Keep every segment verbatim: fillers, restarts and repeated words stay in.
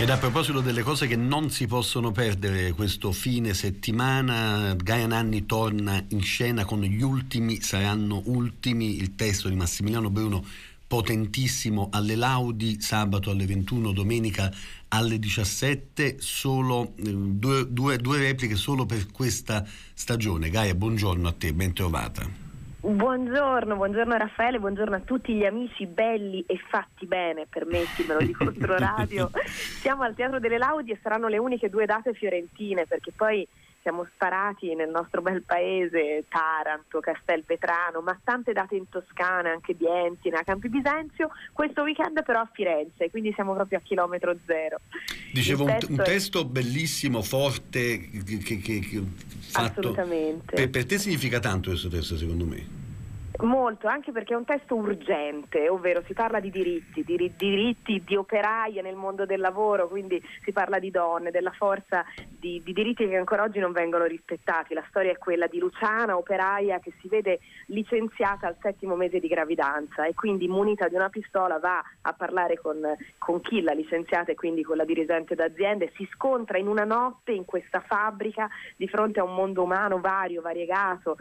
Ed a proposito delle cose che non si possono perdere questo fine settimana, Gaia Nanni torna in scena con Gli ultimi saranno ultimi, il testo di Massimiliano Bruno, potentissimo, alle Laudi, sabato alle ventuno, domenica alle diciassette, solo eh, due, due, due repliche solo per questa stagione. Gaia, buongiorno a te, ben trovata. Buongiorno, buongiorno Raffaele, buongiorno a tutti gli amici belli e fatti bene, permettimelo, di Controradio. Siamo al Teatro delle Laudi e saranno le uniche due date fiorentine, perché poi siamo sparati nel nostro bel paese, Taranto, Castelvetrano, ma tante date in Toscana, anche di Entina, Campi Bisenzio, questo weekend però a Firenze, quindi siamo proprio a chilometro zero. Dicevo, un, testo un è... testo bellissimo, forte, che, che, che fatto... Assolutamente. Per, per te significa tanto questo testo, secondo me? Molto, anche perché è un testo urgente, ovvero si parla di diritti, di diritti di operaie nel mondo del lavoro, quindi si parla di donne, della forza di, di diritti che ancora oggi non vengono rispettati. La storia è quella di Luciana, operaia che si vede licenziata al settimo mese di gravidanza e quindi munita di una pistola va a parlare con, con chi l'ha licenziata e quindi con la dirigente d'azienda e si scontra in una notte in questa fabbrica di fronte a un mondo umano vario, variegato.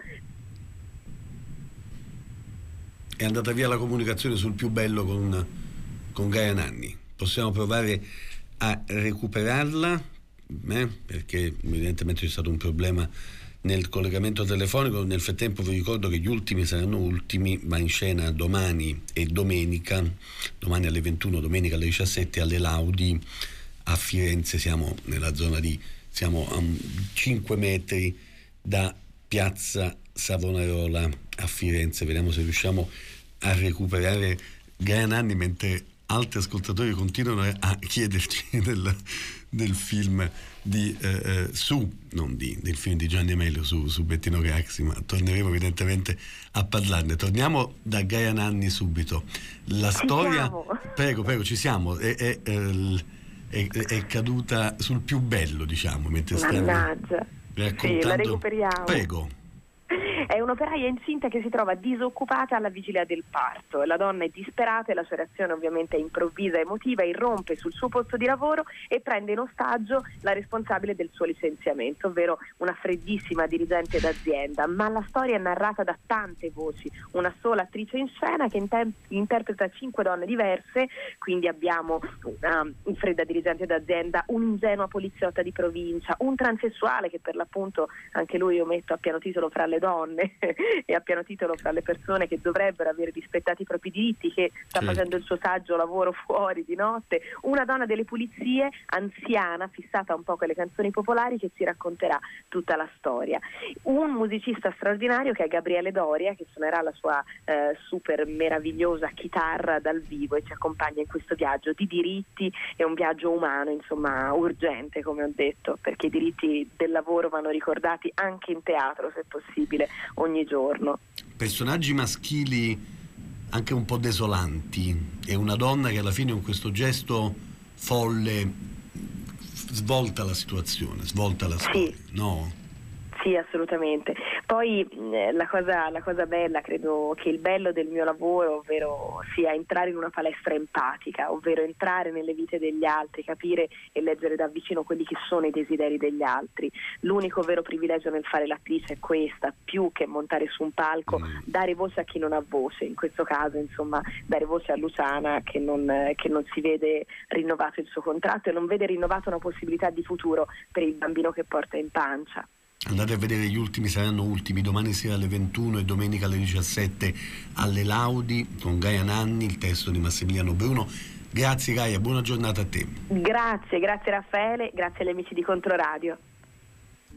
È andata via la comunicazione sul più bello con, con Gaia Nanni. Possiamo provare a recuperarla, eh? Perché evidentemente c'è stato un problema nel collegamento telefonico. Nel frattempo vi ricordo che Gli ultimi saranno ultimi, va in scena domani e domenica, domani alle ventuno, domenica alle diciassette alle Laudi a Firenze. Siamo nella zona di, siamo a cinque metri da Piazza Savonarola a Firenze. Vediamo se riusciamo a recuperare Gaia Nanni mentre altri ascoltatori continuano a chiederci del, del film di eh, eh, su, non di, del film di Gianni Amelio su, su Bettino Craxi, ma torneremo evidentemente a parlarne. Torniamo da Gaia Nanni subito. La ci storia, siamo. prego, prego, ci siamo, è, è, è, è caduta sul più bello, diciamo, mentre stiamo raccontando. Sì, la recuperiamo. Prego. È un'operaia incinta che si trova disoccupata alla vigilia del parto. La donna è disperata e la sua reazione ovviamente è improvvisa e emotiva, irrompe sul suo posto di lavoro e prende in ostaggio la responsabile del suo licenziamento, ovvero una freddissima dirigente d'azienda. Ma la storia è narrata da tante voci, una sola attrice in scena che inter- interpreta cinque donne diverse, quindi abbiamo una fredda dirigente d'azienda, un'ingenua poliziotta di provincia, un transessuale che per l'appunto anche lui io metto a piano titolo fra le donne e a piano titolo fra le persone che dovrebbero aver rispettato i propri diritti, che sta sì. facendo il suo saggio lavoro fuori di notte, una donna delle pulizie anziana fissata un po' con le canzoni popolari che ci racconterà tutta la storia, un musicista straordinario che è Gabriele Doria che suonerà la sua eh, super meravigliosa chitarra dal vivo e ci accompagna in questo viaggio di diritti e un viaggio umano insomma urgente, come ho detto, perché i diritti del lavoro vanno ricordati anche in teatro se possibile ogni giorno. Personaggi maschili anche un po' desolanti e una donna che alla fine con questo gesto folle svolta la situazione, svolta la storia, sì. no? Sì, assolutamente. Poi eh, la cosa, la cosa bella, credo che il bello del mio lavoro, ovvero sia entrare in una palestra empatica, ovvero entrare nelle vite degli altri, capire e leggere da vicino quelli che sono i desideri degli altri. L'unico vero privilegio nel fare l'attrice è questa, più che montare su un palco, mm. dare voce a chi non ha voce, in questo caso insomma dare voce a Luciana che non, che non si vede rinnovato il suo contratto e non vede rinnovata una possibilità di futuro per il bambino che porta in pancia. Andate a vedere Gli ultimi saranno ultimi domani sera alle ventuno e domenica alle diciassette alle Laudi con Gaia Nanni, il testo di Massimiliano Bruno. Grazie Gaia, buona giornata a te. Grazie, grazie Raffaele, grazie agli amici di Controradio.